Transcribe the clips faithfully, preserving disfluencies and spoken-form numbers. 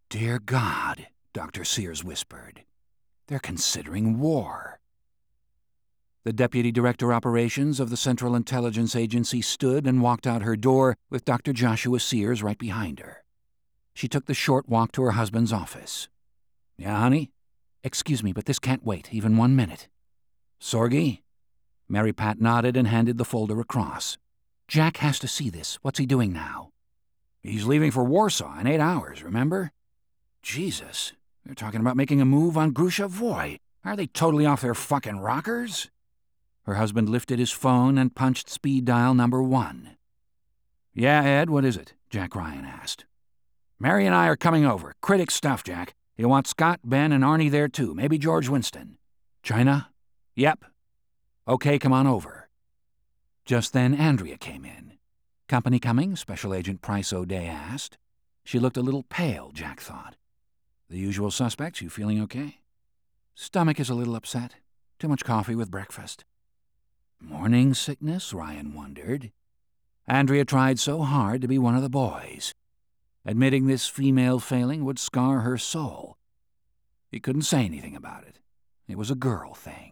Dear God, Doctor Sears whispered. They're considering war. The Deputy Director Operations of the Central Intelligence Agency stood and walked out her door with Doctor Joshua Sears right behind her. She took the short walk to her husband's office. Yeah, honey? Excuse me, but this can't wait, even one minute. Sorgi? Mary Pat nodded and handed the folder across. Jack has to see this. What's he doing now? He's leaving for Warsaw in eight hours, remember? Jesus, they're talking about making a move on Grushavoy. Are they totally off their fucking rockers? Her husband lifted his phone and punched speed dial number one. Yeah, Ed, what is it? Jack Ryan asked. Mary and I are coming over. Critic stuff, Jack. You want Scott, Ben, and Arnie there too. Maybe George Winston. China? Yep. Okay, come on over. Just then Andrea came in. Company coming? Special Agent Price O'Day asked. She looked a little pale, Jack thought. The usual suspects, you feeling okay? Stomach is a little upset. Too much coffee with breakfast. Morning sickness, Ryan wondered. Andrea tried so hard to be one of the boys. Admitting this female failing would scar her soul. He couldn't say anything about it. It was a girl thing.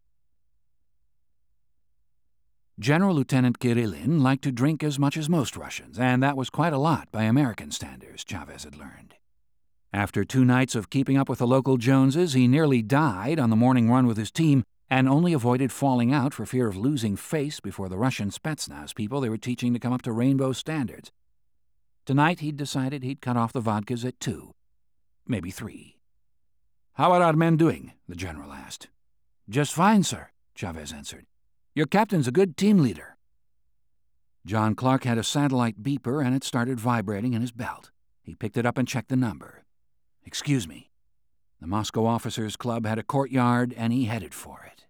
General Lieutenant Kirillin liked to drink as much as most Russians, and that was quite a lot by American standards, Chavez had learned. After two nights of keeping up with the local Joneses, he nearly died on the morning run with his team and only avoided falling out for fear of losing face before the Russian Spetsnaz people they were teaching to come up to rainbow standards. Tonight he'd decided he'd cut off the vodkas at two, maybe three. How are our men doing? The general asked. Just fine, sir, Chavez answered. Your captain's a good team leader. John Clark had a satellite beeper and it started vibrating in his belt. He picked it up and checked the number. Excuse me. The Moscow Officers Club had a courtyard and he headed for it.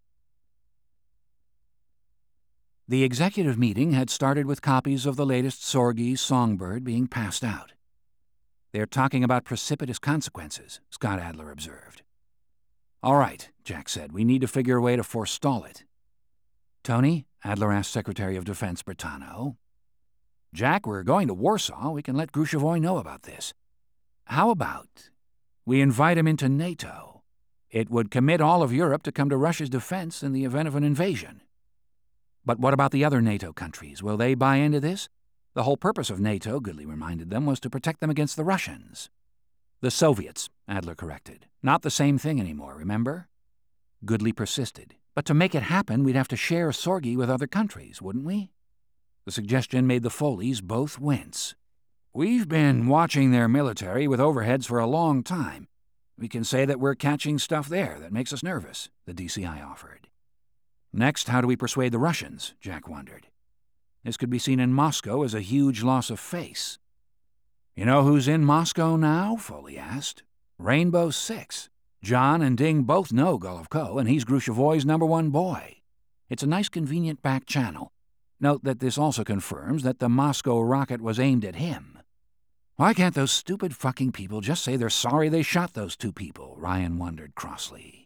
The executive meeting had started with copies of the latest Sorgi Songbird being passed out. They're talking about precipitous consequences, Scott Adler observed. All right, Jack said. We need to figure a way to forestall it. Tony, Adler asked Secretary of Defense Bertano. Jack, we're going to Warsaw. We can let Grushavoy know about this. How about we invite him into NATO? It would commit all of Europe to come to Russia's defense in the event of an invasion. But what about the other NATO countries? Will they buy into this? The whole purpose of NATO, Goodley reminded them, was to protect them against the Russians. The Soviets, Adler corrected. Not the same thing anymore, remember? Goodley persisted. But to make it happen, we'd have to share Sorgi with other countries, wouldn't we? The suggestion made the Foleys both wince. We've been watching their military with overheads for a long time. We can say that we're catching stuff there that makes us nervous, the D C I offered. Next, how do we persuade the Russians? Jack wondered. This could be seen in Moscow as a huge loss of face. You know who's in Moscow now? Foley asked. Rainbow Six. John and Ding both know Golovko, and he's Grushavoy's number one boy. It's a nice convenient back channel. Note that this also confirms that the Moscow rocket was aimed at him. Why can't those stupid fucking people just say they're sorry they shot those two people? Ryan wondered crossly.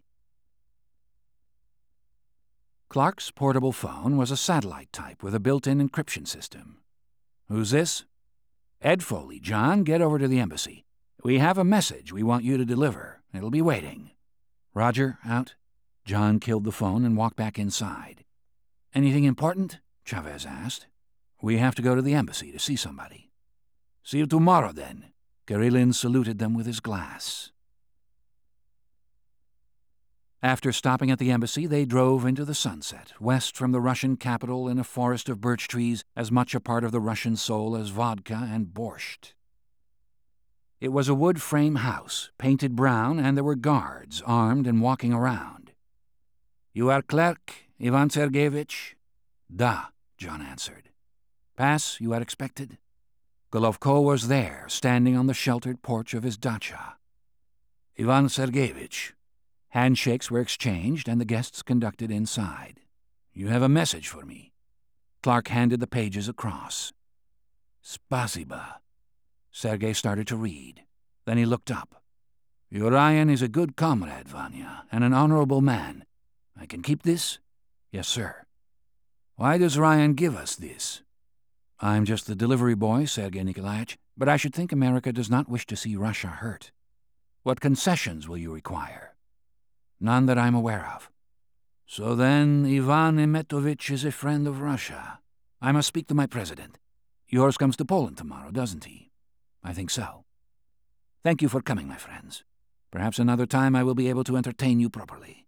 Clark's portable phone was a satellite type with a built-in encryption system. Who's this? Ed Foley. John, get over to the embassy. We have a message we want you to deliver. It'll be waiting. Roger, out. John killed the phone and walked back inside. Anything important? Chavez asked. We have to go to the embassy to see somebody. See you tomorrow, then. Kirillin saluted them with his glass. After stopping at the embassy, they drove into the sunset, west from the Russian capital in a forest of birch trees as much a part of the Russian soul as vodka and borscht. It was a wood frame house, painted brown, and there were guards, armed and walking around. You are clerk, Ivan Sergeyevich? Da, John answered. Pass, you had expected? Golovko was there, standing on the sheltered porch of his dacha. Ivan Sergeyevich. Handshakes were exchanged, and the guests conducted inside. You have a message for me. Clark handed the pages across. Spasiba. Sergei started to read. Then he looked up. Urian is a good comrade, Vanya, and an honorable man. I can keep this? Yes, sir. Why does Ryan give us this? I'm just the delivery boy, Sergei Nikolaevich, but I should think America does not wish to see Russia hurt. What concessions will you require? None that I'm aware of. So then, Ivan Imetovich is a friend of Russia. I must speak to my president. Yours comes to Poland tomorrow, doesn't he? I think so. Thank you for coming, my friends. Perhaps another time I will be able to entertain you properly.